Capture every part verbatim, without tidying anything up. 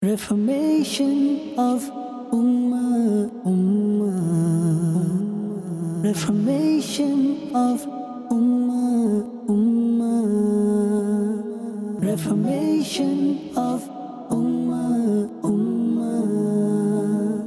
Reformation of Ummah, Ummah. Reformation of Ummah, Ummah. Reformation of Ummah, Ummah.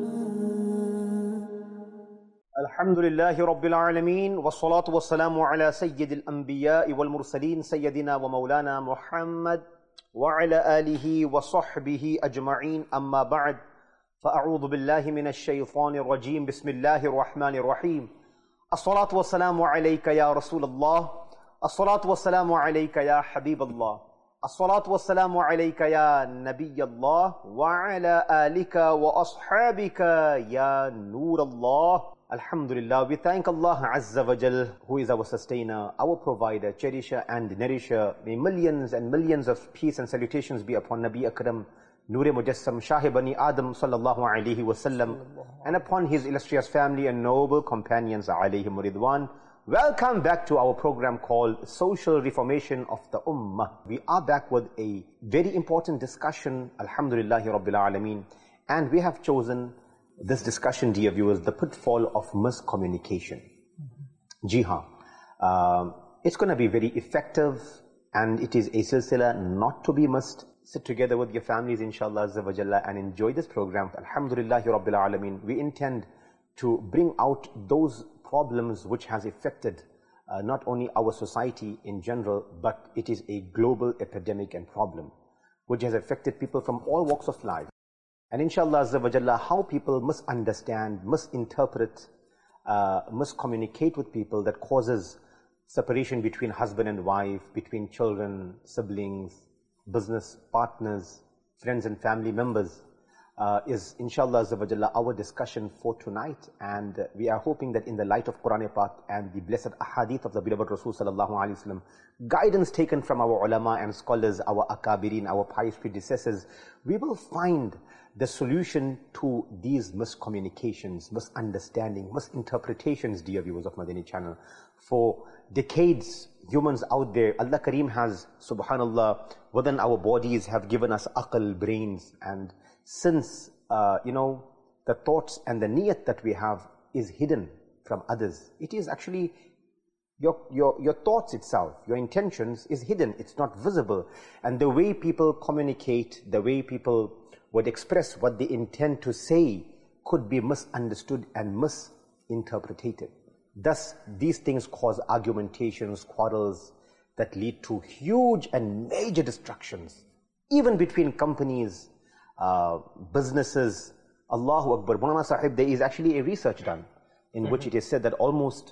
Alhamdulillahi Rabbil Alameen, wa salatu wa salamu ala Sayyidil Anbiya'i wal Mursaleen, Sayyidina wa Maulana Muhammad wa ala alihi wa sahbihi ajma'een, amma ba'd. Fa'a'udhu billahi minash shaytanir rajim, bismillahir rahmanir rahim. As-salatu wa salamu alayka ya Rasulallah, as-salatu wa salamu alayka ya Habiballah, as-salatu wa salamu alayka ya Nabiyallah, wa ala alika wa ashabika ya Noorallah. Alhamdulillah, we thank Allah Azza wa Jal, who is our sustainer, our provider, cherisher and nourisher. May millions and millions of peace and salutations be upon Nabi Akram, Noor-e Mujassam, Shah-e Bani Adam sallallahu alayhi wa sallam, and upon his illustrious family and noble companions alayhim ridwan. Welcome back to our program called Social Reformation of the Ummah. We are back with a very important discussion, Alhamdulillahi Rabbil Alameen, and we have chosen this discussion, dear viewers, the pitfall of miscommunication. Mm-hmm. Ji haan. Uh, it's going to be very effective, and it is a silsila not to be missed. Sit together with your families, inshallah azza wa jalla, and enjoy this program. Alhamdulillahi Rabbil Alameen. We intend to bring out those problems which has affected uh, not only our society in general, but it is a global epidemic and problem which has affected people from all walks of life. And inshallah azza wa jalla, how people misunderstand, misinterpret, uh, miscommunicate with people, that causes separation between husband and wife, between children, siblings, business partners, friends and family members, uh, is inshallah azza wa jalla our discussion for tonight. And uh, we are hoping that in the light of Quran Pak and the blessed ahadith of the beloved Rasul sallallahu alayhi wa sallam, guidance taken from our ulama and scholars, our akabirin, our pious predecessors, we will find the solution to these miscommunications, misunderstanding, misinterpretations, dear viewers of Madani channel. For decades, humans out there, Allah Kareem has, subhanallah, within our bodies have given us aql, brains, and since, uh, you know, the thoughts and the niyat that we have is hidden from others. It is actually, your, your, your thoughts itself, your intentions is hidden, it's not visible. And the way people communicate, the way people would express what they intend to say could be misunderstood and misinterpreted. Thus, these things cause argumentations, quarrels that lead to huge and major destructions, even between companies, uh, businesses. Allahu Akbar. Maulana Sahib, there is actually a research done in mm-hmm. which it is said that almost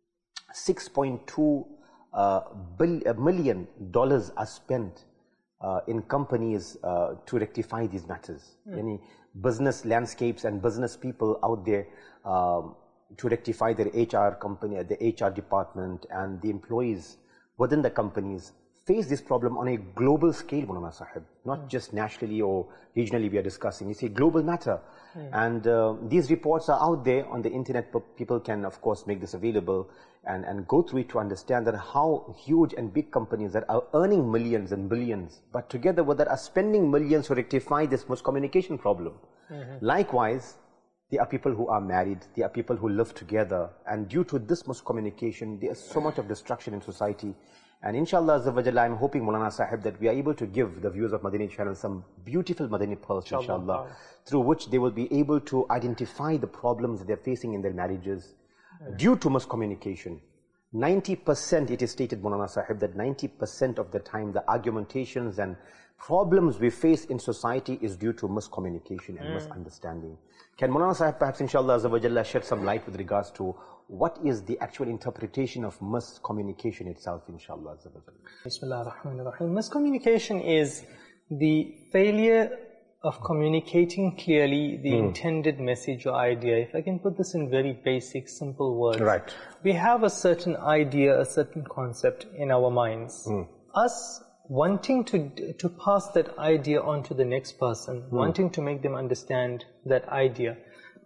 six point two uh, million dollars are spent Uh, in companies uh, to rectify these matters. Mm. Any business landscapes and business people out there um, to rectify their H R company, the H R department and the employees within the companies face this problem on a global scale, Maulana Sahib. Not mm. just nationally or regionally we are discussing. It's a global matter. Mm. And uh, these reports are out there on the internet. People can, of course, make this available and, and go through it to understand that how huge and big companies that are earning millions and billions, but together with that are spending millions to rectify this miscommunication problem. Mm-hmm. Likewise, there are people who are married, there are people who live together, and due to this miscommunication, there is so much of destruction in society. And inshallah azza wa jalla, I'm hoping, Maulana Sahib, that we are able to give the viewers of Madani channel some beautiful Madani pearls, inshallah, inshallah, through which they will be able to identify the problems that they're facing in their marriages mm. due to miscommunication. ninety percent, it is stated, Maulana Sahib, that ninety percent of the time the argumentations and problems we face in society is due to miscommunication and mm. misunderstanding. Can Maulana Sahib perhaps, inshallah azza wa jalla, shed some light with regards to what is the actual interpretation of miscommunication itself, inshallah azza wa jalla? Bismillah ar-Rahman ar-Rahim. Miscommunication is the failure of communicating clearly the mm. intended message or idea. If I can put this in very basic, simple words. Right. We have a certain idea, a certain concept in our minds. Mm. Us wanting to to pass that idea on to the next person, mm. wanting to make them understand that idea.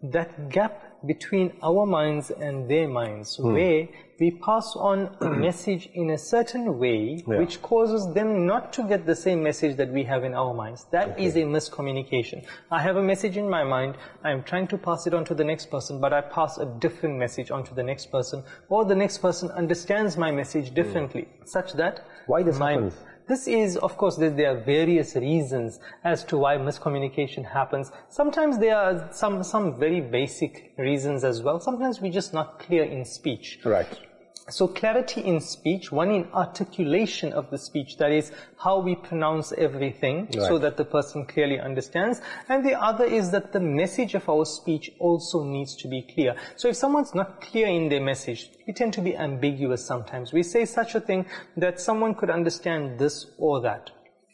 that gap between our minds and their minds, mm. where we pass on a message in a certain way, yeah. which causes them not to get the same message that we have in our minds. That okay. is a miscommunication. I have a message in my mind, I'm trying to pass it on to the next person, but I pass a different message on to the next person, or the next person understands my message differently, mm. such that... Why this my, happens? This is, of course, there are various reasons as to why miscommunication happens. Sometimes there are some, some very basic reasons as well. Sometimes we're just not clear in speech. Right. So clarity in speech, one in articulation of the speech, that is how we pronounce everything, right. so that the person clearly understands. And the other is that the message of our speech also needs to be clear. So if someone's not clear in their message, we tend to be ambiguous sometimes. We say such a thing that someone could understand this or that.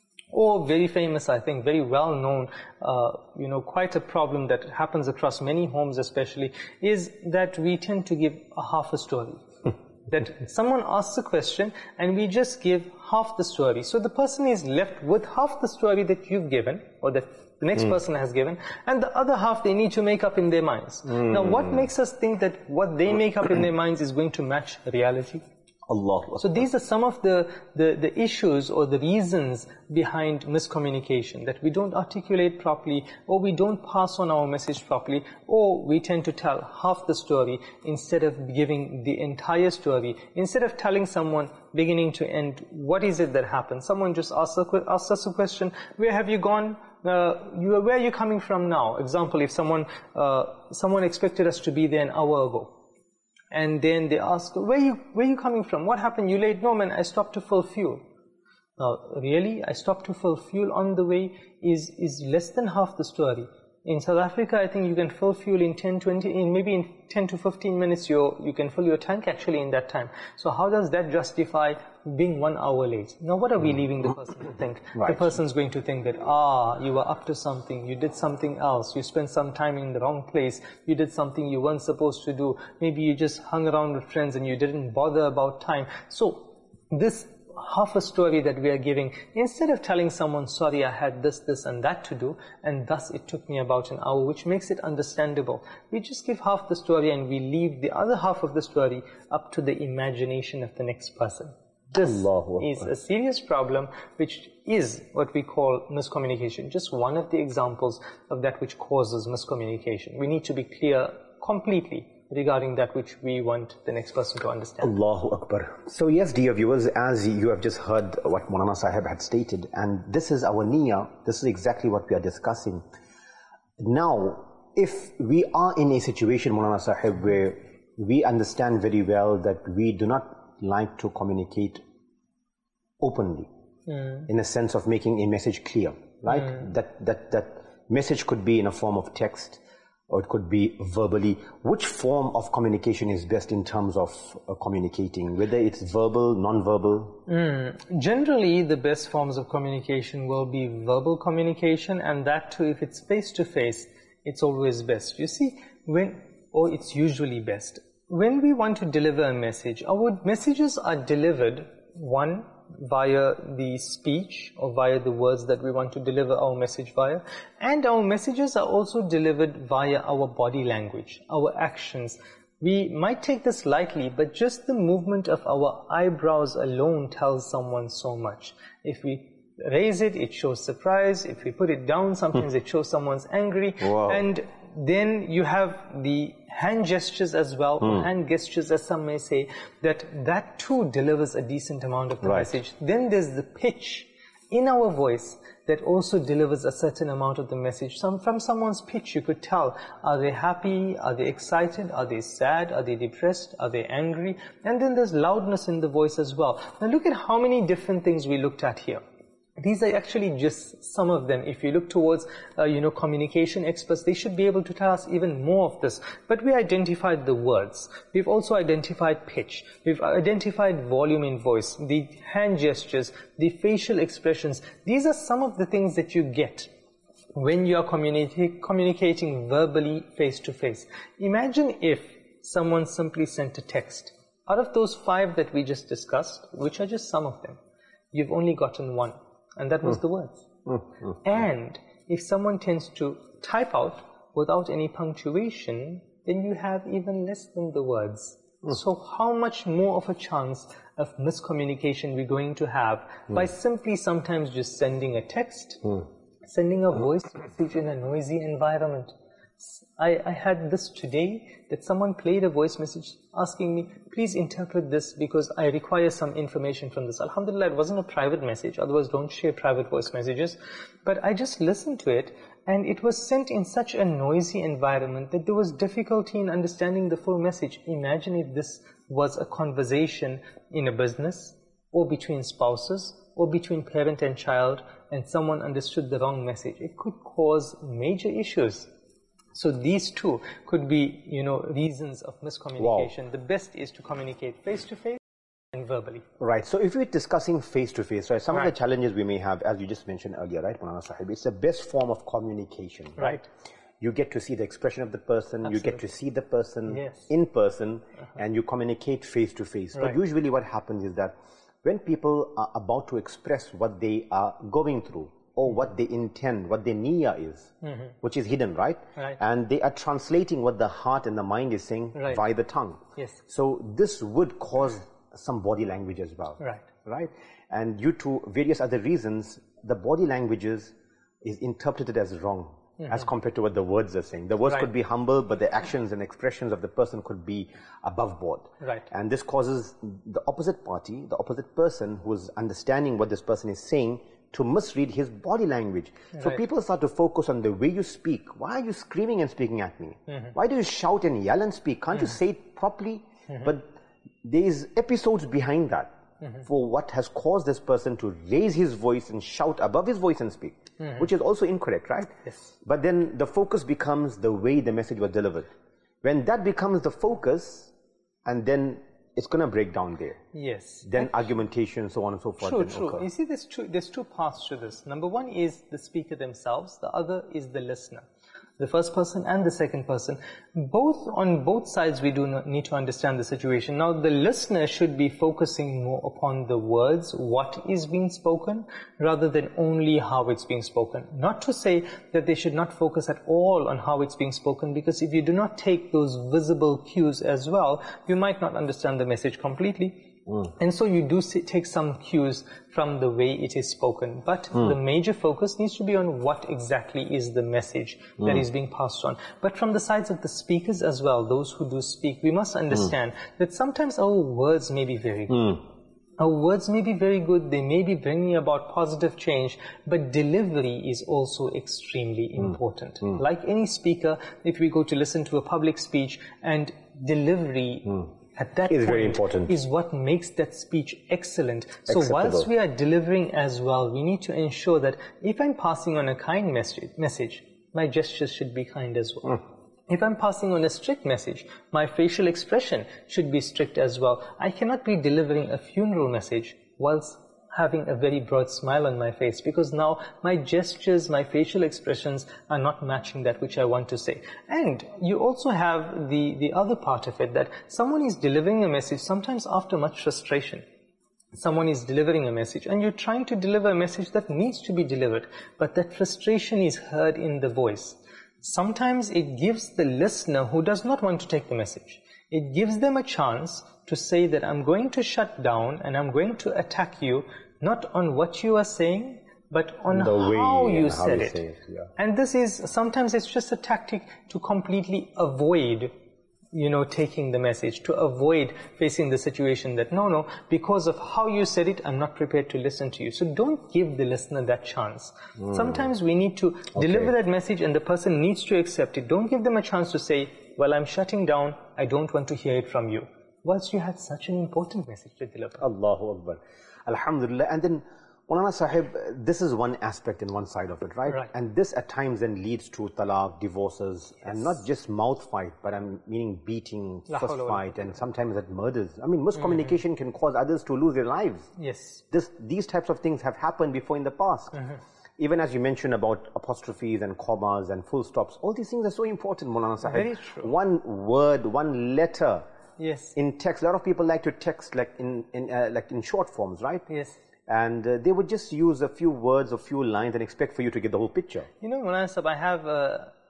Or very famous, I think, very well known, uh, you know, quite a problem that happens across many homes especially, is that we tend to give a half a story. That someone asks a question and we just give half the story. So the person is left with half the story that you've given, or that the next mm. person has given, and the other half they need to make up in their minds. Mm. Now what makes us think that what they make up in their minds is going to match reality? Allah. So these are some of the, the, the issues or the reasons behind miscommunication, that we don't articulate properly, or we don't pass on our message properly, or we tend to tell half the story instead of giving the entire story. Instead of telling someone beginning to end, what is it that happened? Someone just asks, a, asks us a question, where have you gone? Uh, you, where are you coming from now? Example, if someone, uh, someone expected us to be there an hour ago, and then they ask, where you where you coming from? What happened? You late? No, man, I stopped to fill fuel. Now, really? I stopped to fill fuel on the way is, is less than half the story. In South Africa, I think you can fill fuel in ten, twenty, in maybe in ten to fifteen minutes, you you can fill your tank actually in that time. So how does that justify being one hour late? Now what are we leaving the person to think? Right. The person's going to think that, ah, you were up to something, you did something else, you spent some time in the wrong place, you did something you weren't supposed to do, maybe you just hung around with friends and you didn't bother about time. So this half a story that we are giving, instead of telling someone, sorry, I had this, this and that to do, and thus it took me about an hour, which makes it understandable. We just give half the story and we leave the other half of the story up to the imagination of the next person. This is a serious problem, which is what we call miscommunication. Just one of the examples of that which causes miscommunication. We need to be clear completely regarding that which we want the next person to understand. Allahu Akbar. So yes, dear viewers, as you have just heard what Maulana Sahib had stated, and this is our niyyah, this is exactly what we are discussing. Now, if we are in a situation, Maulana Sahib, where we understand very well that we do not like to communicate openly, mm. in a sense of making a message clear, right? Mm. That, that, that message could be in a form of text, or it could be verbally. Which form of communication is best in terms of uh, communicating, whether it's verbal, non-verbal? Mm. Generally, the best forms of communication will be verbal communication, and that too, if it's face-to-face, it's always best. You see, when, or it's usually best. When we want to deliver a message, our messages are delivered, one, via the speech or via the words that we want to deliver our message via, and our messages are also delivered via our body language, our actions. We might take this lightly, but just the movement of our eyebrows alone tells someone so much. If we raise it, it shows surprise. If we put it down, sometimes it shows someone's angry. Wow. And then you have the hand gestures as well, mm. hand gestures as some may say, that that too delivers a decent amount of the right. message. Then there's the pitch in our voice that also delivers a certain amount of the message. Some, from someone's pitch you could tell, are they happy, are they excited, are they sad, are they depressed, are they angry? And then there's loudness in the voice as well. Now look at how many different things we looked at here. These are actually just some of them. If you look towards, uh, you know, communication experts, they should be able to tell us even more of this. But we identified the words. We've also identified pitch. We've identified volume in voice, the hand gestures, the facial expressions. These are some of the things that you get when you are communi- communicating verbally face to face. Imagine if someone simply sent a text. Out of those five that we just discussed, which are just some of them, you've only gotten one. And that was mm. the words. Mm, mm, and if someone tends to type out without any punctuation, then you have even less than the words. Mm. So how much more of a chance of miscommunication we're going to have mm. by simply sometimes just sending a text, mm. sending a voice message in a noisy environment. I, I had this today, that someone played a voice message asking me, please interpret this because I require some information from this. Alhamdulillah, it wasn't a private message, otherwise don't share private voice messages. But I just listened to it, and it was sent in such a noisy environment that there was difficulty in understanding the full message. Imagine if this was a conversation in a business, or between spouses, or between parent and child, and someone understood the wrong message. It could cause major issues. So these two could be, you know, reasons of miscommunication. Wow. The best is to communicate face-to-face and verbally. Right. So if we're discussing face-to-face, right, some right. of the challenges we may have, as you just mentioned earlier, right, Maulana Sahib, it's the best form of communication, right? right? You get to see the expression of the person, Absolutely. You get to see the person yes. in person, uh-huh. and you communicate face-to-face. Right. But usually what happens is that when people are about to express what they are going through, or what they intend, what their niyyah is, mm-hmm. which is hidden, right? right? And they are translating what the heart and the mind is saying right. via the tongue. Yes. So this would cause some body language as well. Right. Right? And due to various other reasons, the body languages is interpreted as wrong, mm-hmm. as compared to what the words are saying. The words right. could be humble, but the actions and expressions of the person could be above board. Right. And this causes the opposite party, the opposite person who is understanding what this person is saying, to misread his body language. Right. So people start to focus on the way you speak. Why are you screaming and speaking at me? Mm-hmm. Why do you shout and yell and speak? Can't mm-hmm. you say it properly? Mm-hmm. But there's episodes behind that mm-hmm. for what has caused this person to raise his voice and shout above his voice and speak, mm-hmm. which is also incorrect, right? Yes. But then the focus becomes the way the message was delivered. When that becomes the focus, and then it's going to break down there. Yes. Then and argumentation, so on and so forth. True, true. Occur. You see, there's two, there's two paths to this. Number one is the speaker themselves. The other is the listener. The first person and the second person. Both, on both sides, we do not need to understand the situation. Now, the listener should be focusing more upon the words, what is being spoken, rather than only how it's being spoken. Not to say that they should not focus at all on how it's being spoken, because if you do not take those visible cues as well, you might not understand the message completely. Mm. And so you do see, take some cues from the way it is spoken. But mm. the major focus needs to be on what exactly is the message mm. that is being passed on. But from the sides of the speakers as well, those who do speak, we must understand mm. that sometimes our words may be very good. Mm. Our words may be very good, they may be bringing about positive change, but delivery is also extremely mm. important. Mm. Like any speaker, if we go to listen to a public speech, and delivery mm. at that is point very important. Is what makes that speech excellent. So whilst we are delivering as well, we need to ensure that if I'm passing on a kind message, message my gestures should be kind as well. Mm. If I'm passing on a strict message, my facial expression should be strict as well. I cannot be delivering a funeral message whilst having a very broad smile on my face, because now my gestures, my facial expressions are not matching that which I want to say. And you also have the, the other part of it, that someone is delivering a message sometimes after much frustration. Someone is delivering a message and you're trying to deliver a message that needs to be delivered, but that frustration is heard in the voice. Sometimes it gives the listener who does not want to take the message, it gives them a chance to say that I'm going to shut down and I'm going to attack you, not on what you are saying, but on how you said it. it yeah. And this is, sometimes it's just a tactic to completely avoid, you know, taking the message, to avoid facing the situation that, no, no, because of how you said it, I'm not prepared to listen to you. So don't give the listener that chance. Mm. Sometimes we need to okay. deliver that message and the person needs to accept it. Don't give them a chance to say, well, I'm shutting down, I don't want to hear it from you, whilst you had such an important message to deliver. Allahu Akbar. Alhamdulillah. And then, Maulana Sahib, this is one aspect and one side of it, right? right? And this at times then leads to talaq, divorces, yes. and not just mouth fight, but I'm meaning beating, fist fight, and sometimes that murders. I mean, miscommunication mm-hmm. can cause others to lose their lives. Yes. This, these types of things have happened before in the past. Mm-hmm. Even as you mentioned about apostrophes and commas and full stops, all these things are so important, Maulana Sahib. Very true. One word, one letter. Yes. In text, a lot of people like to text like in in uh, like in short forms, right? Yes. And uh, they would just use a few words, a few lines, and expect for you to get the whole picture. You know, Maulana Sahib, I have a,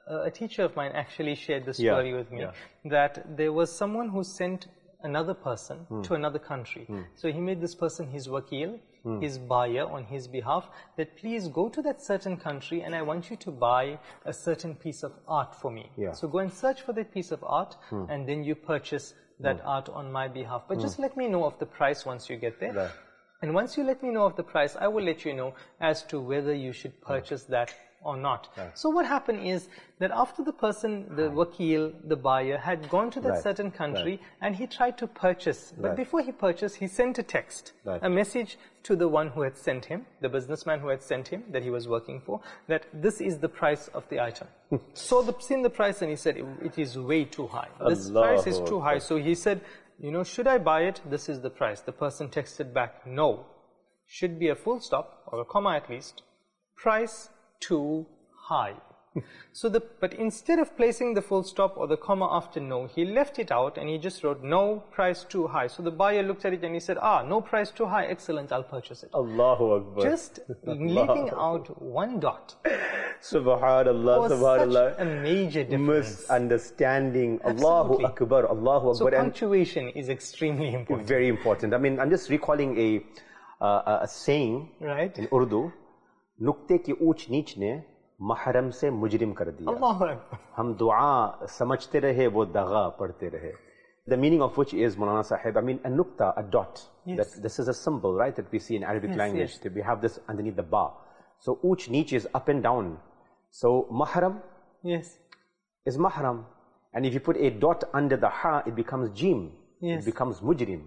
a teacher of mine actually shared this Yeah, story with me, yeah. that there was someone who sent another person Hmm. to another country. So he made this person his wakil, Hmm. his buyer on his behalf, that please go to that certain country and I want you to buy a certain piece of art for me. Yeah. So go and search for that piece of art and then you purchase that art on my behalf. But just let me know of the price once you get there. Right. And once you let me know of the price, I will let you know as to whether you should purchase that or not. So what happened is that after the person, the wakil, the buyer, had gone to that Right. certain country Right. and he tried to purchase. But Right. before he purchased, he sent a text, Right. a message to the one who had sent him, the businessman who had sent him, that he was working for, that this is the price of the item. So the, seen the price and he said, it, it is way too high. This price is too high. So he said, you know, should I buy it? This is the price. The person texted back, no. Should be a full stop, or a comma at least. Price too high. So the, but instead of placing the full stop or the comma after no, he left it out and he just wrote, no, price too high. So the buyer looked at it and he said, ah, no price too high, excellent, I'll purchase it. Allahu Akbar. Just leaving out one dot Subhanallah, was Subhanallah. such a major difference. Misunderstanding. Absolutely. Allahu Akbar, Allahu So Akbar. And punctuation is extremely important. very important. I mean, I'm just recalling a, uh, a saying Right? in Urdu, nukte ki ooch neech ne mahram se mujrim kar diya. Allahu Akbar. हम दुआ समझते रहे वो दगा पढ़ते रहे. The meaning of which is, Maulana Sahib, I mean, a nukta, a dot. Yes. That this is a symbol, right, that we see in Arabic Yes, language. yes. That we have this underneath the ba. So, uch, neech is up and down. So, mahram Yes. is mahram. And if you put a dot under the ha, it becomes jim. Yes. It becomes mujrim.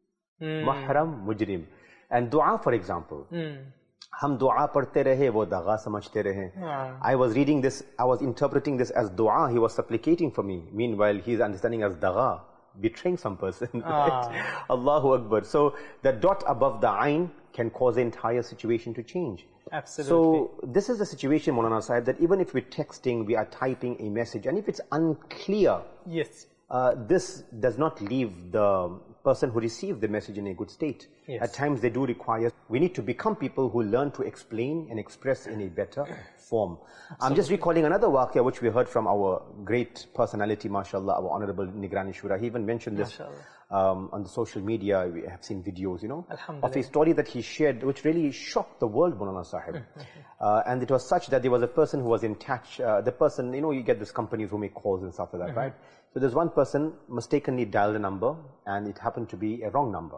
Mahram, mujrim. And dua, for example. हम दुआ पढ़ते रहे वो दगा समझते रहे. I was reading this, I was interpreting this as dua. He was supplicating for me. Meanwhile, he's understanding as daga, betraying some person. Right? Allahu Akbar. So the dot above the ayn can cause the entire situation to change. Absolutely. So this is the situation, Maulana Sahib, that even if we're texting, we are typing a message, and if it's unclear, Yes. uh, this does not leave the person who received the message in a good state. Yes. At times they do require, we need to become people who learn to explain and express in a better form. I'm just recalling another waqia which we heard from our great personality, mashallah, our Honorable Nigrani Shura. He even mentioned this um, on the social media. We have seen videos, you know, of a story that he shared which really shocked the world, Maulana Sahib. uh, and it was such that there was a person who was in touch, uh, the person, you know, you get these companies who make calls and stuff like that, mm-hmm. right? So there's one person mistakenly dialed a number and it happened to be a wrong number.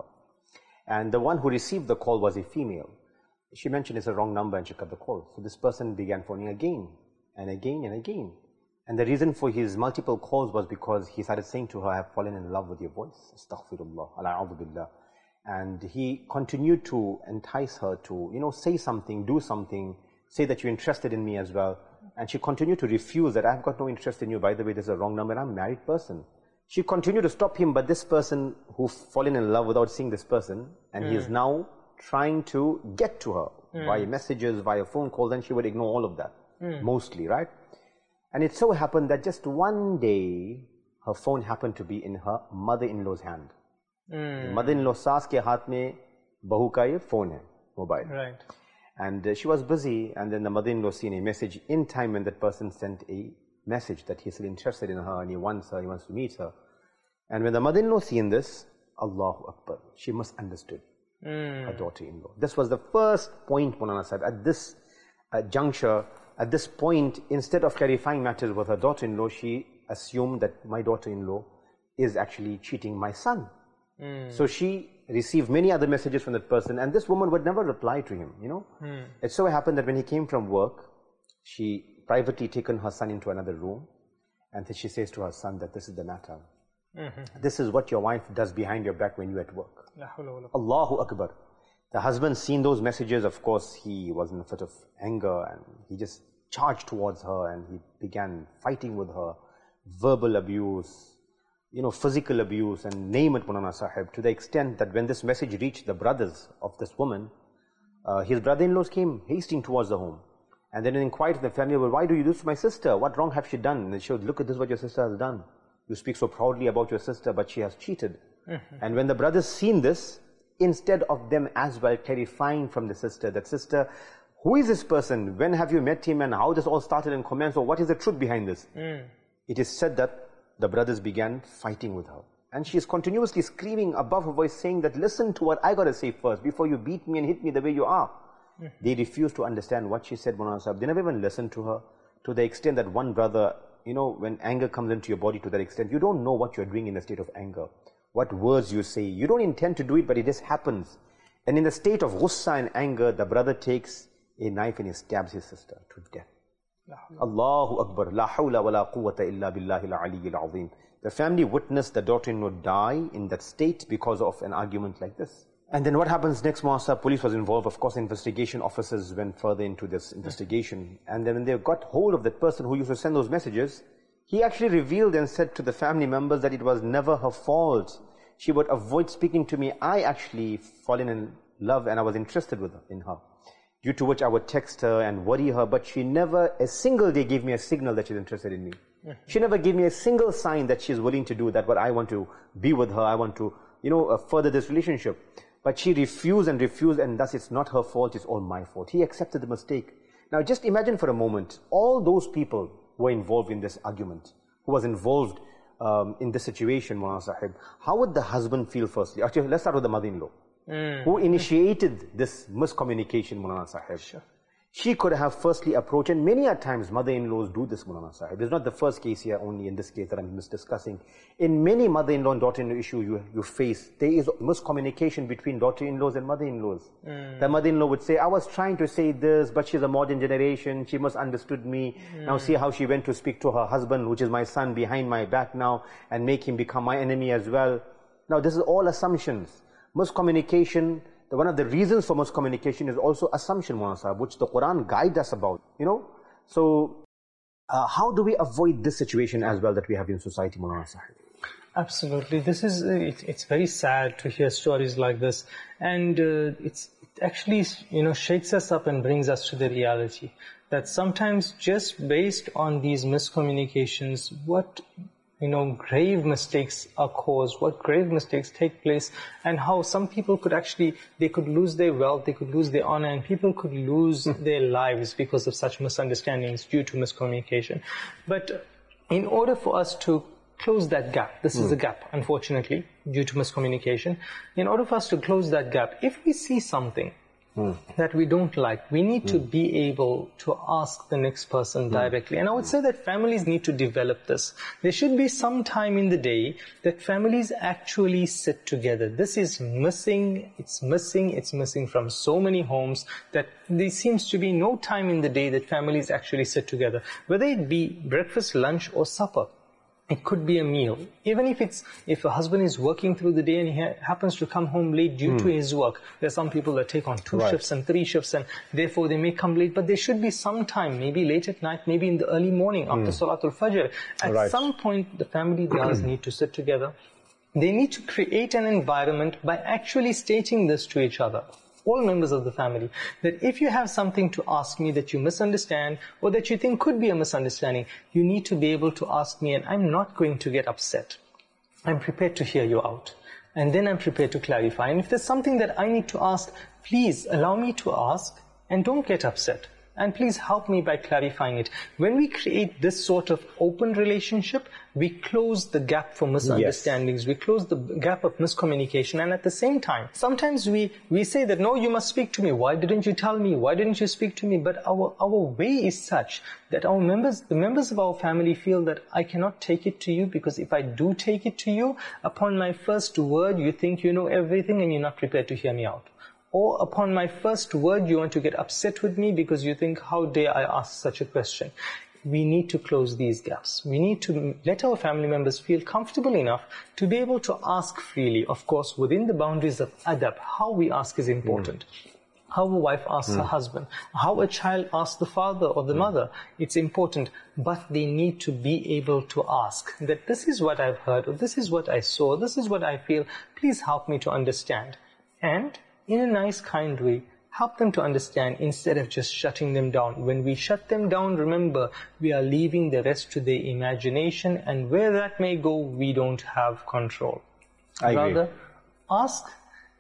And the one who received the call was a female. She mentioned it's a wrong number and she cut the call. So this person began phoning again and again and again. And the reason for his multiple calls was because he started saying to her, I have fallen in love with your voice. Astaghfirullah, ala'udhu billah. And he continued to entice her to, you know, say something, do something, say that you're interested in me as well. And she continued to refuse that, I've got no interest in you. By the way, this is a wrong number. I'm a married person. She continued to stop him, but this person who's fallen in love without seeing this person, and mm. he is now trying to get to her mm. via messages, via phone calls, and she would ignore all of that, mm. mostly, right? And it so happened that just one day, her phone happened to be in her mother-in-law's hand. Mm. Mother-in-law saas ke haath mein bahu ka ye phone hai, mobile. Right. And uh, she was busy, and then the mother-in-law seen a message in time when that person sent a message that he's still interested in her and he wants her, he wants to meet her. And when the mother-in-law seen this, Allahu Akbar, she must understood mm. her daughter-in-law. This was the first point, Maulana Sahib, at this uh, juncture, at this point, instead of clarifying matters with her daughter-in-law, she assumed that my daughter-in-law is actually cheating my son. Mm. So she received many other messages from that person, and this woman would never reply to him, you know. Mm. It so happened that when he came from work, she privately taken her son into another room, and then she says to her son that this is the matter. Mm-hmm. This is what your wife does behind your back when you're at work. Allahu Akbar. The husband seen those messages, of course, he was in a fit of anger, and he just charged towards her, and he began fighting with her, verbal abuse, you know, physical abuse, and name it, Maulana Sahib, to the extent that when this message reached the brothers of this woman, uh, his brother-in-laws came hasting towards the home. And then inquired to the family, well, why do you do this to my sister? What wrong have she done? And they showed, look at this, what your sister has done. You speak so proudly about your sister, but she has cheated. Mm-hmm. And when the brothers seen this, instead of them as well clarifying from the sister, that sister, Who is this person? When have you met him? And how this all started and commenced? Or what is the truth behind this? Mm. It is said that the brothers began fighting with her. And she is continuously screaming above her voice, saying that, listen to what I got to say first, before you beat me and hit me the way you are. Mm. They refused to understand what she said, Maulana Sahib. They never even listened to her, to the extent that one brother, you know, when anger comes into your body to that extent, you don't know what you're doing in the state of anger, what words you say. You don't intend to do it, but it just happens. And in the state of ghussa and anger, the brother takes a knife and he stabs his sister to death. Allahu Akbar, la hawla wa la quwwata illa billahi al-aliyyil azim. The family witnessed the daughter-in-law die in that state because of an argument like this. And then what happens next, Master? Police was involved. Of course, investigation officers went further into this investigation. And then when they got hold of that person who used to send those messages, he actually revealed and said to the family members that it was never her fault. She would avoid speaking to me. I actually fallen in love and I was interested with her, in her. Due to which I would text her and worry her, but she never a single day gave me a signal that she's interested in me. Mm-hmm. She never gave me a single sign that she's willing to do that, but I want to be with her, I want to, you know, uh, further this relationship. But she refused and refused, and thus it's not her fault, it's all my fault. He accepted the mistake. Now just imagine for a moment, all those people who were involved in this argument, who was involved um, in this situation, Maulana Sahib, how would the husband feel firstly? Actually, let's start with the mother-in-law. Mm. Who initiated this miscommunication, Maulana Sahib. Sure. She could have firstly approached, and many a times mother-in-laws do this, Maulana Sahib. It's not the first case here, only in this case that I'm discussing. In many mother-in-law and daughter-in-law issues you, you face, there is miscommunication between daughter-in-laws and mother-in-laws. Mm. The mother-in-law would say, I was trying to say this, but she's a modern generation, she misunderstood me. Mm. Now see how she went to speak to her husband, which is my son, behind my back now, and make him become my enemy as well. Now this is all assumptions. Miscommunication, the, one of the reasons for miscommunication is also assumption, Maulana Sahib, which the Quran guides us about, you know. So, uh, how do we avoid this situation as well that we have in society, Maulana Sahib? Absolutely. This is, it, it's very sad to hear stories like this. And uh, it's, it actually, you know, shakes us up and brings us to the reality that sometimes just based on these miscommunications, what you know, grave mistakes are caused, what grave mistakes take place, and how some people could actually, they could lose their wealth, they could lose their honor, and people could lose mm. their lives because of such misunderstandings due to miscommunication. But in order for us to close that gap, this mm. is a gap, unfortunately, due to miscommunication, in order for us to close that gap, if we see something Mm. that we don't like, we need mm. to be able to ask the next person mm. directly. And I would say that families need to develop this. There should be some time in the day that families actually sit together. This is missing, it's missing, it's missing from so many homes that there seems to be no time in the day that families actually sit together. Whether it be breakfast, lunch or supper. It could be a meal. Even if it's, if a husband is working through the day and he ha happens to come home late due mm. to his work, there are some people that take on two right. shifts and three shifts and therefore they may come late, but there should be some time, maybe late at night, maybe in the early morning after mm. Salatul Fajr. At right. some point, the family does need to sit together. They need to create an environment by actually stating this to each other. All members of the family, that if you have something to ask me that you misunderstand or that you think could be a misunderstanding, you need to be able to ask me and I'm not going to get upset. I'm prepared to hear you out. And then I'm prepared to clarify. And if there's something that I need to ask, please allow me to ask and don't get upset. And please help me by clarifying it. When we create this sort of open relationship, we close the gap for misunderstandings. Yes. We close the gap of miscommunication. And at the same time, sometimes we, we say that, no, you must speak to me. Why didn't you tell me? Why didn't you speak to me? But our, our way is such that our members, the members of our family feel that I cannot take it to you because if I do take it to you, upon my first word, you think you know everything and you're not prepared to hear me out. Or upon my first word, you want to get upset with me because you think, how dare I ask such a question? We need to close these gaps. We need to let our family members feel comfortable enough to be able to ask freely. Of course, within the boundaries of adab, how we ask is important. Mm. How a wife asks mm. her husband, how a child asks the father or the mm. mother, it's important. But they need to be able to ask that this is what I've heard, or this is what I saw, this is what I feel, please help me to understand. And in a nice, kind way, help them to understand instead of just shutting them down. When we shut them down, remember, we are leaving the rest to their imagination, and where that may go, we don't have control. I Rather, agree. ask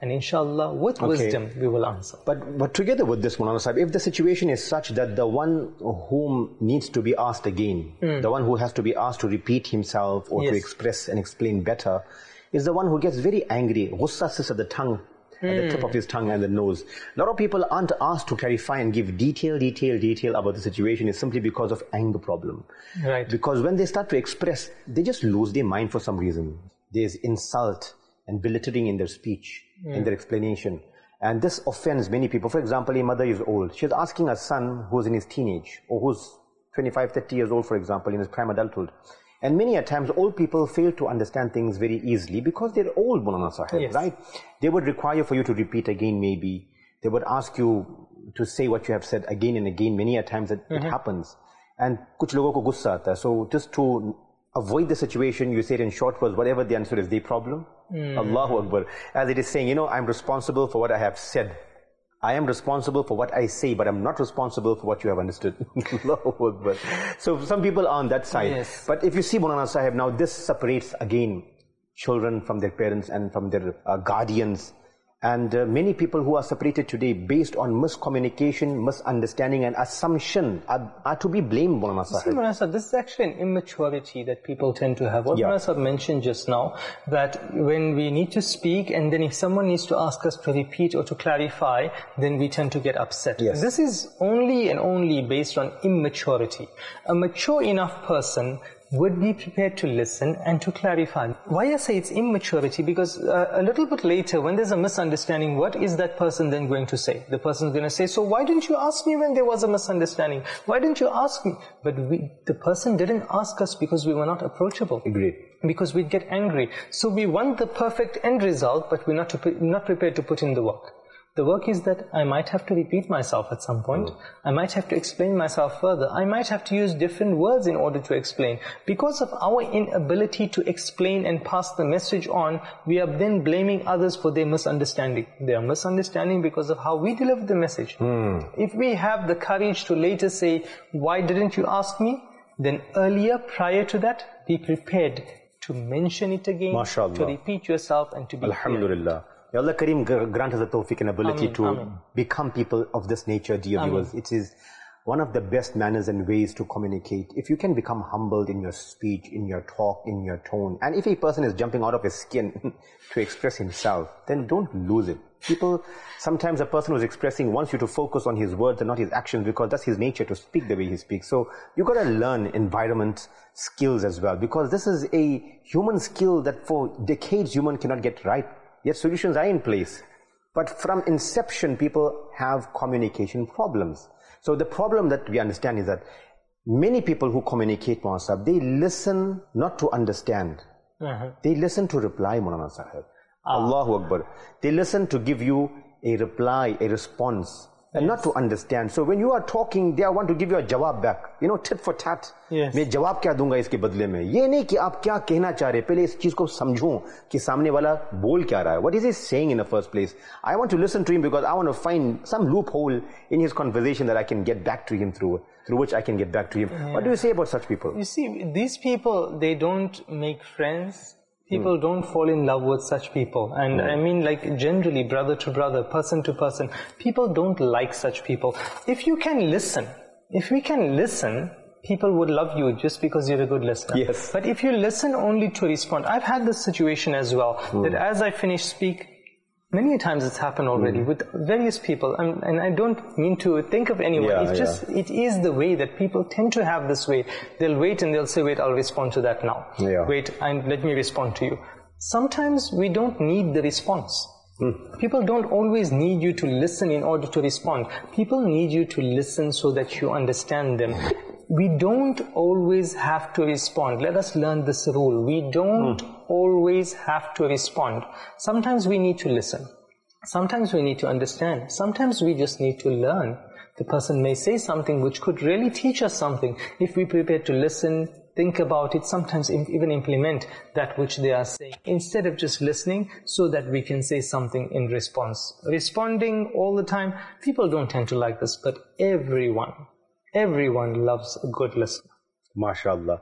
and inshallah with Okay. wisdom we will answer. But, but together with this, Maulana Sahib, if the situation is such that the one whom needs to be asked again, the one who has to be asked to repeat himself or to Yes. express and explain better, is the one who gets very angry. Ghussa sits at the tongue, at the tip of his tongue and the nose. A lot of people aren't asked to clarify and give detail, detail, detail about the situation is simply because of anger problem. Right. Because when they start to express, they just lose their mind for some reason. There's insult and belittling in their speech, in their explanation. And this offends many people. For example, a mother is old. She's asking her son who's in his teenage, or who's twenty-five, thirty years old, for example, in his prime adulthood. And many a times, old people fail to understand things very easily because they're old, Maulana Sahib, Yes. right? They would require for you to repeat again, maybe. They would ask you to say what you have said again and again. Many a times it, it happens. And kuch logo ko gussa aata hai. So just to avoid the situation, you say it in short words, whatever the answer is, their problem. Allahu Akbar. As it is saying, you know, I'm responsible for what I have said. I am responsible for what I say, but I'm not responsible for what you have understood. Allahu Akbar. So some people are on that side. Yes. But if you see, Maulana Sahib, now this separates again children from their parents and from their uh, guardians. And uh, many people who are separated today based on miscommunication, misunderstanding and assumption are, are to be blamed, Maulana See, Sahib. Maulana Sahib, this is actually an immaturity that people tend to have. What Yeah. Maulana Sahib mentioned just now, that when we need to speak and then if someone needs to ask us to repeat or to clarify, then we tend to get upset. Yes. This is only and only based on immaturity. A mature enough person would be prepared to listen and to clarify. Why I say it's immaturity? Because uh, a little bit later, when there's a misunderstanding, what is that person then going to say? The person's going to say, so why didn't you ask me when there was a misunderstanding? Why didn't you ask me? But we, the person didn't ask us because we were not approachable. Agreed. Because we'd get angry. So we want the perfect end result, but we're not, to put, not prepared to put in the work. The work is that I might have to repeat myself at some point. Mm. I might have to explain myself further. I might have to use different words in order to explain. Because of our inability to explain and pass the message on, we are then blaming others for their misunderstanding. They are misunderstanding because of how we deliver the message. Mm. If we have the courage to later say, why didn't you ask me? Then earlier, prior to that, be prepared to mention it again, MashaAllah. to repeat yourself and to be Alhamdulillah. clear. May Allah Kareem grant us the tawfiq and ability Ameen, to ameen. become people of this nature, dear Ameen. viewers. It is one of the best manners and ways to communicate. If you can become humbled in your speech, in your talk, in your tone, and if a person is jumping out of his skin to express himself, then don't lose it. People, sometimes a person who's expressing wants you to focus on his words and not his actions because that's his nature to speak the way he speaks. So you've got to learn environment skills as well because this is a human skill that for decades human cannot get right. Yet solutions are in place. But from inception, people have communication problems. So the problem that we understand is that many people who communicate, Maulana Sahib, they listen not to understand. Uh-huh. They listen to reply, Maulana Sahib. Allahu Akbar. They listen to give you a reply, a response, and not to understand. So when you are talking, they want to give you a jawab back. You know, tit for tat. Yes. मैं जवाब क्या दूंगा इसके बदले में ये नहीं कि आप क्या कहना चाह रहे पहले इस चीज को समझूं कि सामने वाला बोल क्या रहा है what is he saying in the first place I want to listen to him because I want to find some loophole in his conversation that I can get back to him through through which I can get back to him. Yeah. What do you say about such people? You see, these people, they don't make friends. People hmm. don't fall in love with such people. And hmm. I mean, like, generally, brother to brother, person to person, people don't like such people. If you can listen, if we can listen, people would love you just because you're a good listener. Yes. But if you listen only to respond, I've had this situation as well, hmm. that as I finish speak, many times it's happened already mm. with various people, and, and I don't mean to think of anyone. Yeah, it's just, yeah. it is the way that people tend to have this way. They'll wait and they'll say, wait, I'll respond to that now. Yeah. Wait, and let me respond to you. Sometimes we don't need the response. Mm. People don't always need you to listen in order to respond. People need you to listen so that you understand them. We don't always have to respond. Let us learn this rule. We don't mm. always have to respond. Sometimes we need to listen. Sometimes we need to understand. Sometimes we just need to learn. The person may say something which could really teach us something. If we prepare to listen, think about it, sometimes even implement that which they are saying, instead of just listening so that we can say something in response. Responding all the time, people don't tend to like this, but everyone, Everyone loves a good listener. MashaAllah.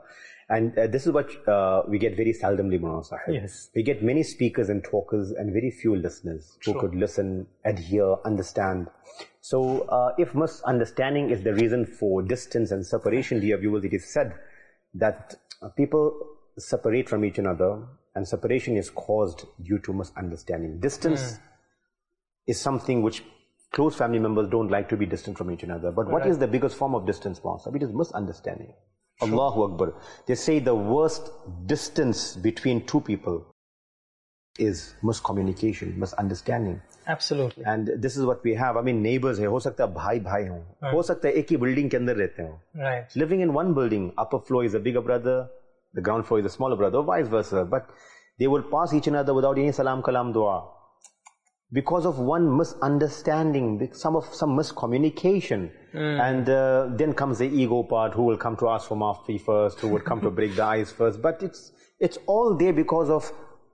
And uh, this is what uh, we get very seldomly, Maulana Sahib. Yes. We get many speakers and talkers and very few listeners who Sure. could listen, adhere, understand. So uh, if misunderstanding is the reason for distance and separation, dear viewers, it is said that uh, people separate from each other, and separation is caused due to misunderstanding. Distance mm. is something which close family members don't like to be distant from each other. But right. what is the biggest form of distance, Maulana Sahib? It is misunderstanding. Sure. Allahu Akbar. They say the worst distance between two people is miscommunication, misunderstanding. Absolutely. And this is what we have. I mean, neighbors hai, ho sakta hai bhai bhai ho. Ho sakta hai ek hi building ke andar rehte ho. Right. Living in one building, upper floor is a bigger brother, the ground floor is a smaller brother, or vice versa. But they will pass each other without any salam kalam dua. Because of one misunderstanding, some of some miscommunication. Mm. And uh, then comes the ego part, who will come to ask for maafi first, who will come to break the ice first. But it's it's all there because of,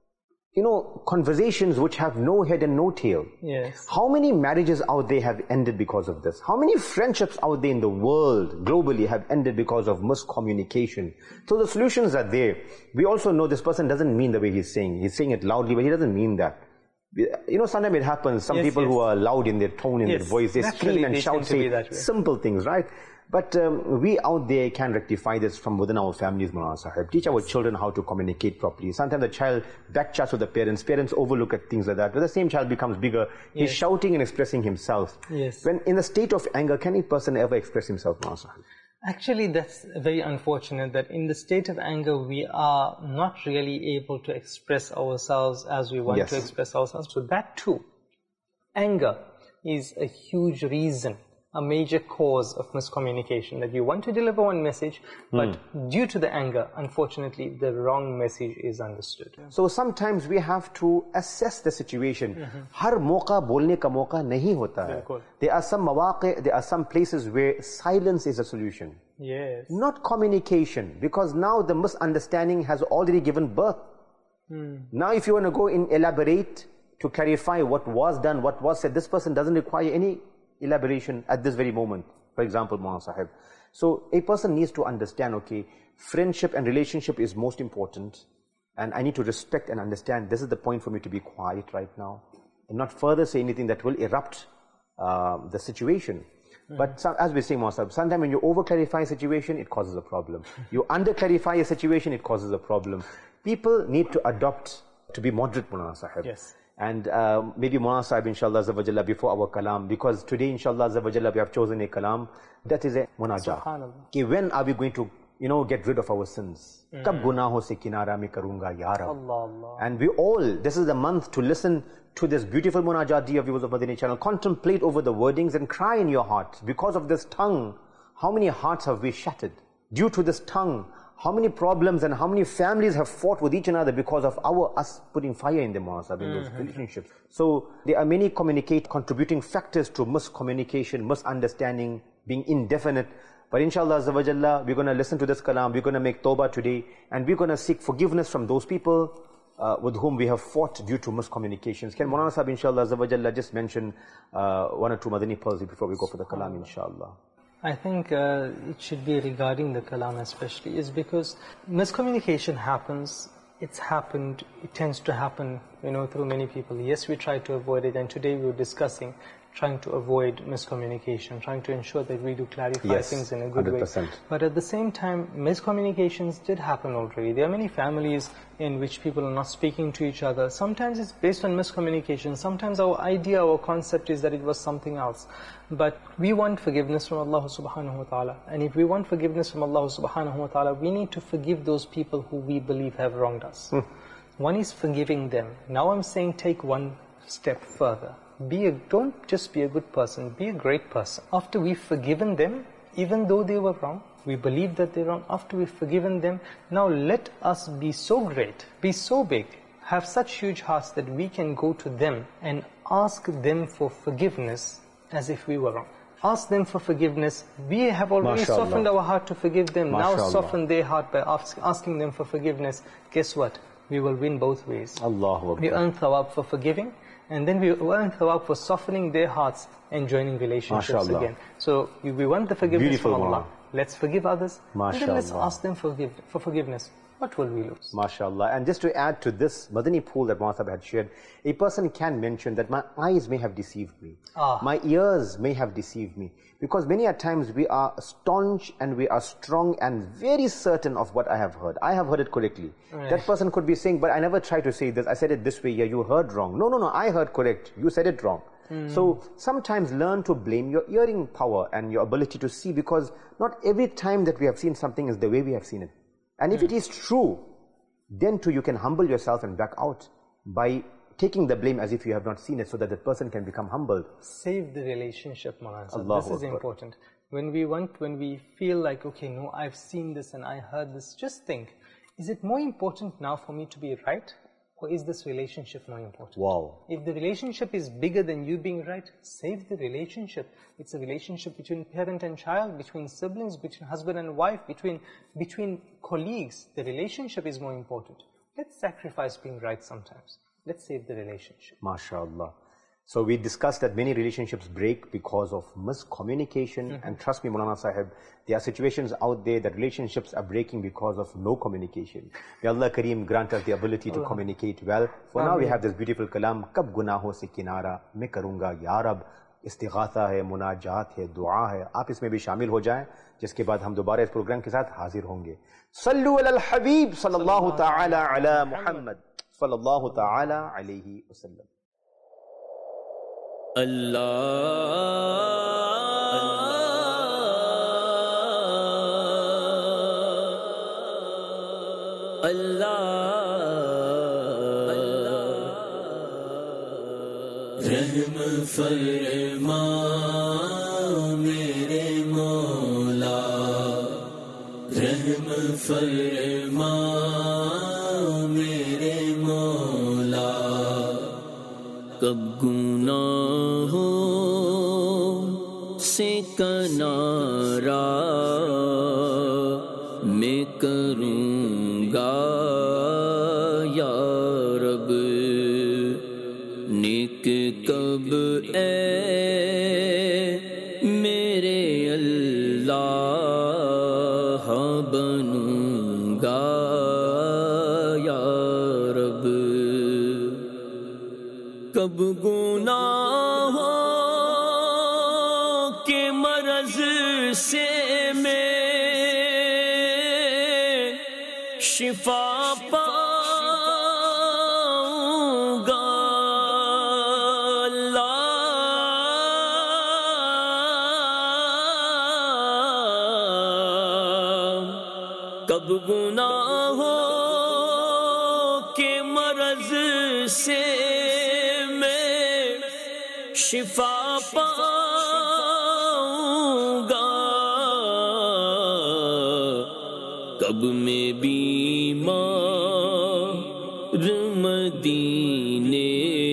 you know, conversations which have no head and no tail. Yes. How many marriages out there have ended because of this? How many friendships out there in the world, globally, have ended because of miscommunication? So the solutions are there. We also know this person doesn't mean the way he's saying. He's saying it loudly, but he doesn't mean that. You know, sometimes it happens. Some yes, people yes. who are loud in their tone, in yes. their voice, they Naturally, scream and they shout, say simple things, right? But um, we out there can rectify this from within our families, Maulana Sahib. Teach our children how to communicate properly. Sometimes the child backchats with the parents. Parents overlook at things like that. But the same child becomes bigger. He's yes. shouting and expressing himself. Yes. When in a state of anger, can a person ever express himself, Maulana Sahib? Actually, that's very unfortunate that in the state of anger, we are not really able to express ourselves as we want yes. to express ourselves. So that too, anger is a huge reason, a major cause of miscommunication, that you want to deliver one message, but mm. due to the anger, unfortunately, the wrong message is understood. So sometimes we have to assess the situation. Mm-hmm. Har mauqa bolne ka mauqa nahi hota hai. There are some mawaqi, there are some places where silence is a solution. Yes. Not communication, because now the misunderstanding has already given birth. Mm. Now if you want to go in elaborate to clarify what was done, what was said, this person doesn't require any elaboration at this very moment, for example, Maulana Sahib. So a person needs to understand, okay, friendship and relationship is most important, and I need to respect and understand this is the point for me to be quiet right now, and not further say anything that will erupt uh, the situation. Mm-hmm. But some, as we say, Maulana Sahib, sometimes when you over-clarify a situation, it causes a problem. You under-clarify a situation, it causes a problem. People need to adopt to be moderate, Maulana Sahib. Yes. And uh, maybe Maulana Sahib, inshallah, Azza before our kalam, because today, inshallah, Azza we have chosen a kalam, that is a munajah. Ki when are we going to, you know, get rid of our sins? Mm. Kab gunaho se kinara mein karunga ya Rab. Allah, Allah. And we all, this is the month to listen to this beautiful munajah, dear viewers of Madani channel. Contemplate over the wordings and cry in your heart. Because of this tongue, how many hearts have we shattered? Due to this tongue, how many problems and how many families have fought with each other because of our us putting fire in them, in those mm-hmm. relationships. So there are many communicate contributing factors to miscommunication, misunderstanding, being indefinite. But inshallah, Azza wa Jalla, we're going to listen to this kalam, we're going to make tawbah today, and we're going to seek forgiveness from those people uh, with whom we have fought due to miscommunications. Can Maulana Sahib, inshallah, Azza wa Jalla, just mention uh, one or two Madani pearls before we go for the kalam, inshallah? I think uh, it should be regarding the kalam especially, is because miscommunication happens, it's happened, it tends to happen, you know, through many people. Yes, we try to avoid it, and today we were discussing trying to avoid miscommunication, trying to ensure that we do clarify yes, things in a good one hundred percent. way. But at the same time, miscommunications did happen already. There are many families in which people are not speaking to each other. Sometimes it's based on miscommunication. Sometimes our idea, our concept is that it was something else. But we want forgiveness from Allah subhanahu wa ta'ala. And if we want forgiveness from Allah subhanahu wa ta'ala, we need to forgive those people who we believe have wronged us. Hmm. One is forgiving them. Now I'm saying take one step further. Be a, don't just be a good person, be a great person. After we've forgiven them, even though they were wrong, we believe that they're wrong, after we've forgiven them, now let us be so great, be so big, have such huge hearts that we can go to them and ask them for forgiveness as if we were wrong. Ask them for forgiveness. We have already Mashallah. softened our heart to forgive them. Mashallah. Now soften their heart by ask, asking them for forgiveness. Guess what? We will win both ways. Allahu Akbar. We earn thawab for forgiving, and then we earn thawab for softening their hearts and joining relationships Mashallah. again. So we want the forgiveness Beautiful, from Allah. let's forgive others, and then let's MashaAllah. ask them forgive, for forgiveness. What will we lose? MashaAllah. And just to add to this Madani pool that Maulana Sahib had shared, a person can mention that my eyes may have deceived me. Ah. My ears may have deceived me. Because many a times we are staunch and we are strong and very certain of what I have heard. I have heard it correctly. Right. That person could be saying, but I never tried to say this. I said it this way. Yeah, you heard wrong. No, no, no. I heard correct. You said it wrong. So sometimes learn to blame your hearing power and your ability to see, because not every time that we have seen something is the way we have seen it. And if it is true, then too you can humble yourself and back out by taking the blame as if you have not seen it, so that the person can become humbled. Save the relationship, Maulana Sahib. Allahu This is Akbar. important. When we want, when we feel like, okay, no, I've seen this and I heard this, just think, is it more important now for me to be right, or is this relationship more important? Wow. If the relationship is bigger than you being right, save the relationship. It's a relationship between parent and child, between siblings, between husband and wife, between between colleagues. The relationship is more important. Let's sacrifice being right sometimes. Let's save the relationship. MashaAllah. So we discussed that many relationships break because of miscommunication. Mm-hmm. And trust me, Maulana Sahib, there are situations out there that relationships are breaking because of no communication. May Allah Kareem grant us the ability to communicate well. For now we have this beautiful kalam, Kab gunaho se kinara, main karunga ya Rab. استغاثہ ہے, مناجات ہے, دعا ہے. آپ اس میں بھی شامل ہو جائیں, جس کے بعد ہم دوبارہ اس پروگرام کے ساتھ حاضر ہوں گے. صلو علی الحبیب صلی اللہ تعالی علی محمد صلی اللہ تعالی علیہ وسلم. اللہ رحم فرما میرے مولا, رحم فرما میرے مولا, کب گناہوں سے کنارہ میں کروں گا یا رب, نیک کب اے میرے اللہ بنوں گا یا رب, کب گناہوں کے مرض سے میں شفا پاؤں گا کب گناہوں کے مرض سے میں شفا پاؤں گا, کب میں بیمار مدینے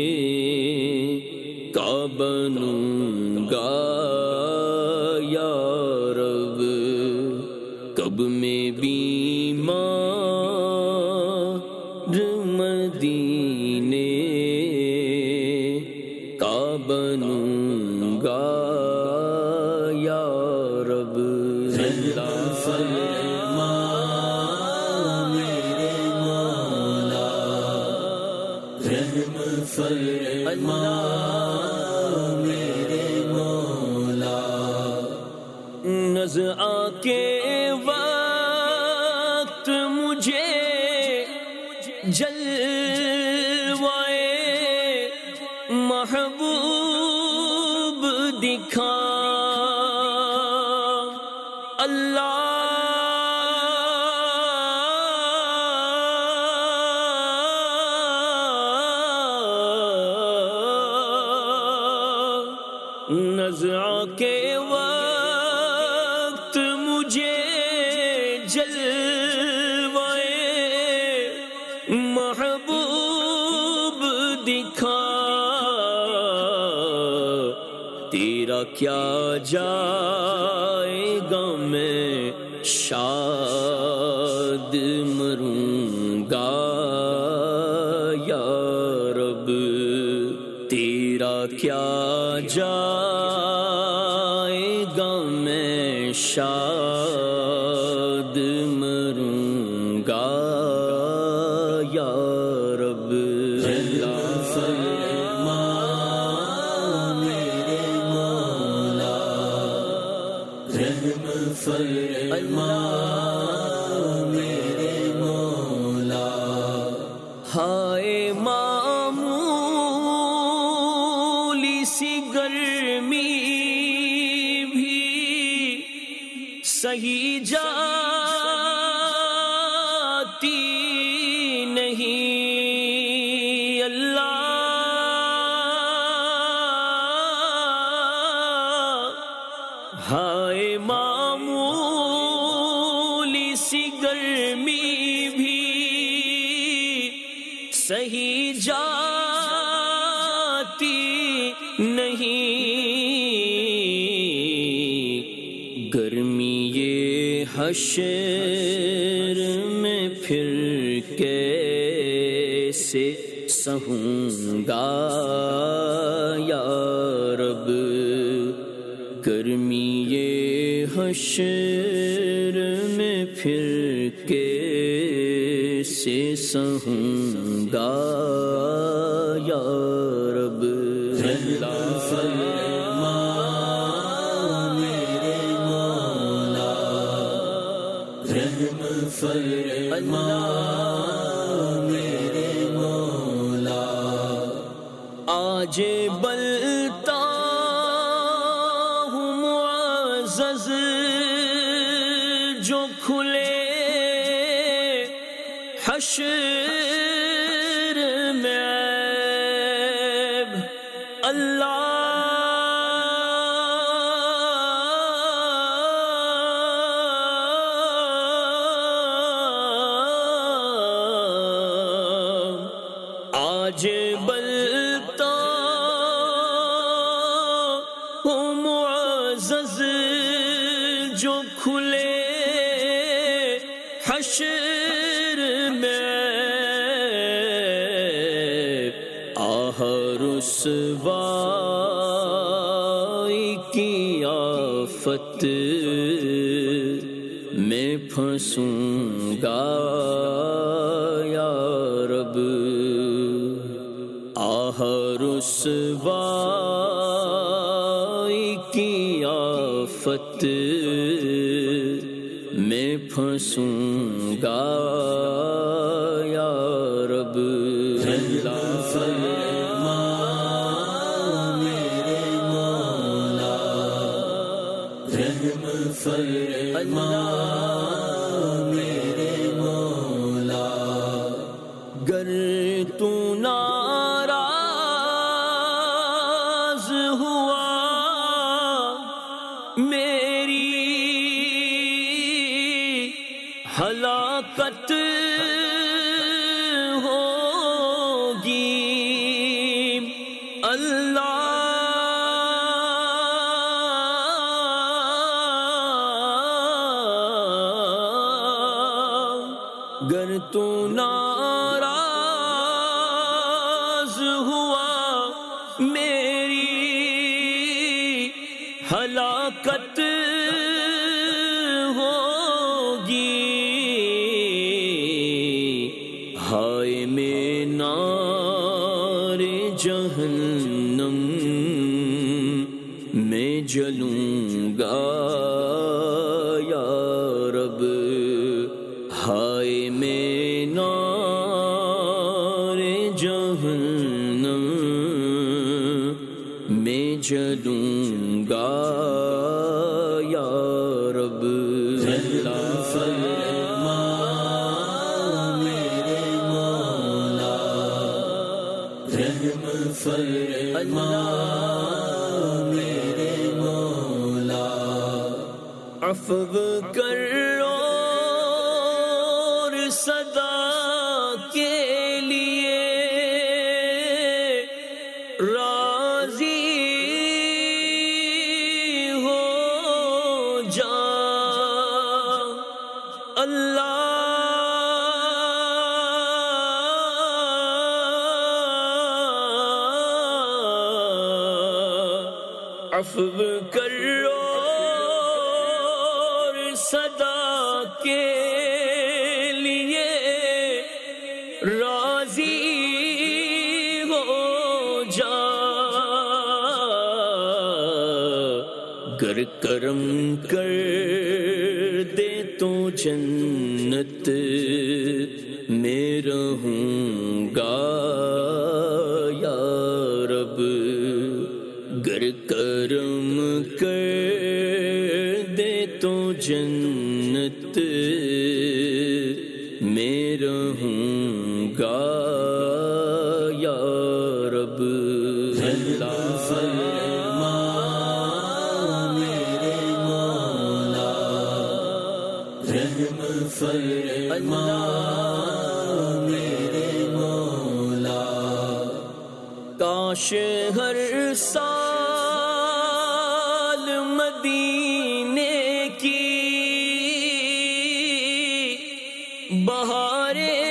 کا بنوں گا یا رب, کب میں بیمار مدینے کا بنوں گا یا رب. رحم فرما میرے مولا, رحم فرما میرے مولا, نزعہ کے وقت مجھے جلوائے محبوب دکھا اللہ, نزعہ کے وقت مجھے جلوائے محبوب دکھا, تیرا کیا جائے گا میں شاد مروں گا یا رب, تیرا کیا جائے گا میں شاد فرما میرے مولا، ہائے معمولی سی گرمی بھی صحیح جاتی نہیں اللہ، ہائے معمولی سی گرمی بھی صحیح جاتی نہیں، گرمی یہ حشر میں پھر کیسے سہوں گا یا رب، گرمی یہ حشر میں پھر کیسے سہوں گا یا رب، فرما میرے مولا، رحم فرما میرے مولا، آج بلتا ہوں معزز جو کھلے حشر میں عیب اللہ، آج بلتا ہوں معزز جو کھلے حشر میں آہ رسوائی کی آفت میں پھنسوں گا یا رب، آہ رسوائی کی آفت میں پھنسوں گا یا رب، فرما میرے مولا، رحم فرما میرے مولا، گر تو ناراض ہوا میری ہلاکت ہوگی اللہ، گر تو ناراض ہوا میری ہلاکت ہوگی، ہائے میں نار جہنم میں جلوں گا یا رب، ہائے میں نار جہنم میں جلوں گا یا رب، فرما میرے مولا، رحم فرما میرے مولا، عفو کرو صدا کے لیے راضی ہو جا اللہ، عفو کرو صدا کے لیے راضی ہو جا، گر کرم کر تو جنت میں رہوں گا یا رب، گر کرم کر دے تو جنت میں رہوں گا یا رب۔ کاش ہر سال مدینے کی بہاریں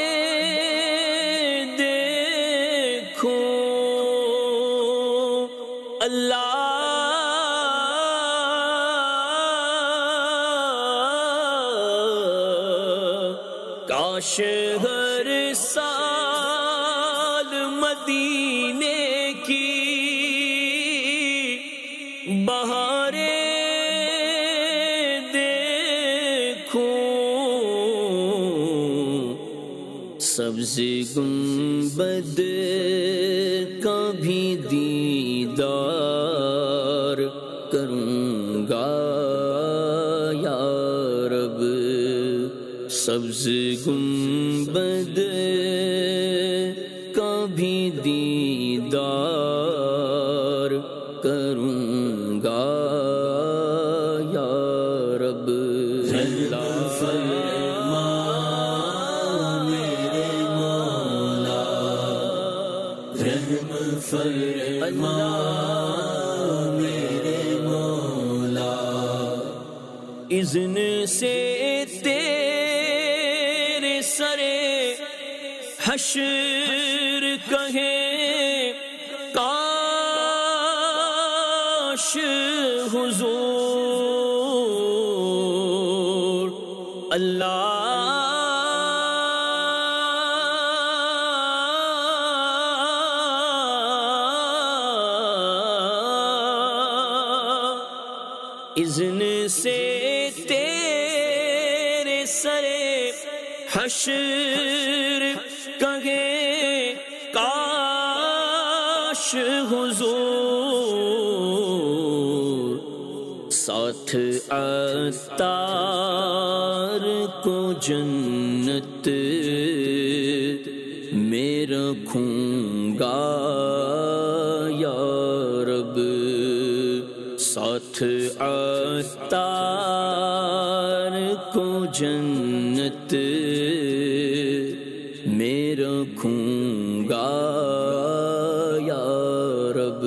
دیکھوں اللہ، کاش ہر سال مدینے کی بہاریں دیکھوں، سبز گنبد کا بھی دیدار کروں گا یا رب، سبز گنبد کا بھی دیدار کروں گا یا رب۔ اذن سے تیرے سرے حشر کہیں کاش حضور اللہ، اذن سے تیرے سرے حشر کہیں کاش حضور، ساتھ عطار کو جنت میں رکھوں گا یا رب، ساتھ عطار کو جنت میں رکھوں گا یا رب۔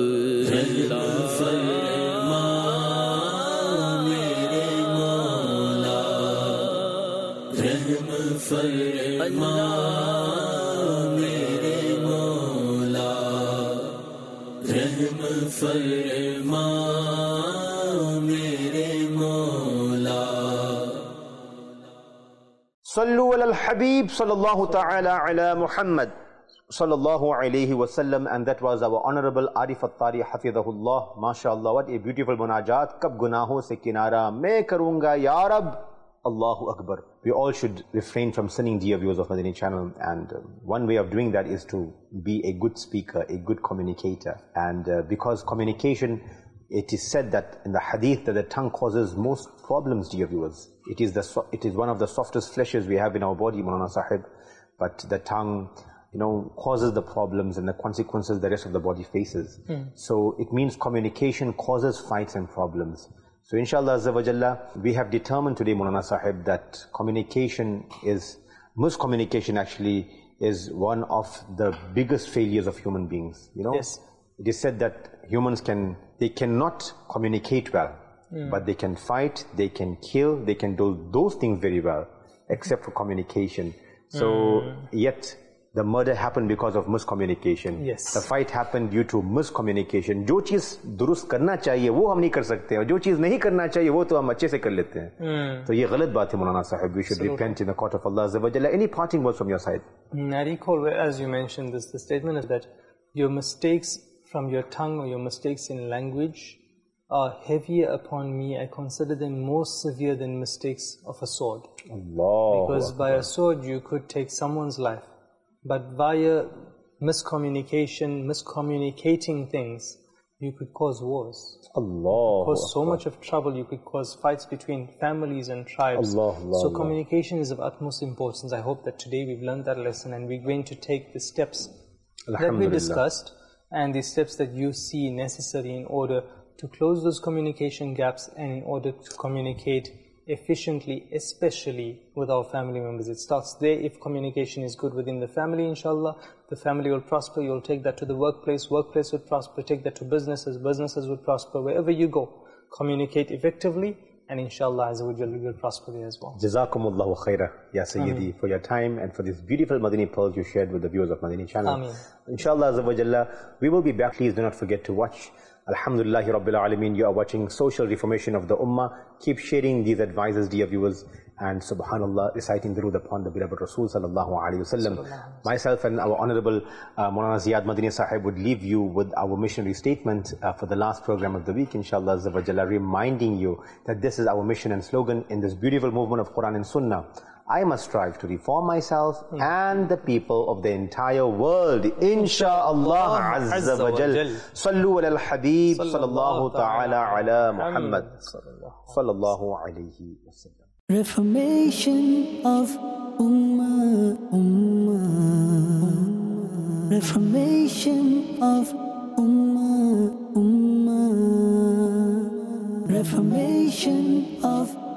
صلو علی الحبیب صلی اللہ تعالی علی محمد صلی اللہ علیہ وسلم. And that was our honorable Arif Attari حفظہullah. MashaAllah, what a beautiful munajat. کب گناہوں سے کنارہ میں کروں گا یا رب. Allahu Akbar. We all should refrain from sinning, dear viewers of Madani channel, and uh, one way of doing that is to be a good speaker, a good communicator. And uh, because communication, it is said that in the hadith that the tongue causes most problems, dear viewers. It is the so it is one of the softest fleshes we have in our body, Maulana Sahib, but the tongue, you know, causes the problems and the consequences the rest of the body faces. Mm. So it means communication causes fights and problems. So inshallah Azza wa Jalla, we have determined today, Maulana Sahib, that communication is, miscommunication actually is one of the biggest failures of human beings. You know, yes. It is said that humans can, they cannot communicate well, mm. but they can fight, they can kill, they can do those things very well, except for communication. So mm. yet the murder happened because of miscommunication. Yes. The fight happened due to miscommunication. جو چیز درست کرنا چاہیے وہ ہم نہیں کر سکتے اور جو چیز نہیں کرنا چاہیے وہ تو ہم اچھے سے کر لیتے ہیں. تو یہ غلط بات ہے مولانا صاحب. We should repent in the court of Allah Azza wa Jalla. Any parting words from your side? I recall, as you mentioned, this the statement is that your mistakes from your tongue or your mistakes in language are heavier upon me. I consider them more severe than mistakes of a sword. Allah. Because by a sword you could take someone's life, but via miscommunication, miscommunicating things, you could cause wars. Allah. Cause so much of trouble, you could cause fights between families and tribes. Allah, Allah, so Allah. communication is of utmost importance. I hope that today we've learned that lesson, and we're going to take the steps that we discussed and the steps that you see necessary in order to close those communication gaps and in order to communicate efficiently, especially with our family members. It starts there. If communication is good within the family, inshallah, the family will prosper. You'll take that to the workplace, workplace would prosper. Take that to businesses, businesses would prosper. Wherever you go, communicate effectively, and inshallah, Azza wa Jalla, you'll prosper there as well. Jazakumullahu khaira, Ya Sayyidi, for your time and for this beautiful Madani pearls you shared with the viewers of Madani channel. Ameen. Inshallah, Azza wa Jalla, we will be back. Please do not forget to watch Alhamdulillahi Rabbil Alameen. You are watching Social Reformation of the Ummah. Keep sharing these advices, dear viewers, and subhanallah, reciting durood upon the beloved Rasul sallallahu alayhi wasallam. Myself and our honorable uh, Maulana Ziyad Madani Sahib would leave you with our missionary statement uh, for the last program of the week, inshallah Azza wa Jalla, reminding you that this is our mission and slogan in this beautiful movement of Quran and Sunnah. I must strive to reform myself mm. and the people of the entire world. Insha'Allah Azza wa Jal. Sallu ala al-Habib sallallahu ta'ala ala Muhammad sallallahu alayhi wa sallam. Reformation of Ummah, Ummah. Reformation of Ummah, Ummah. Reformation of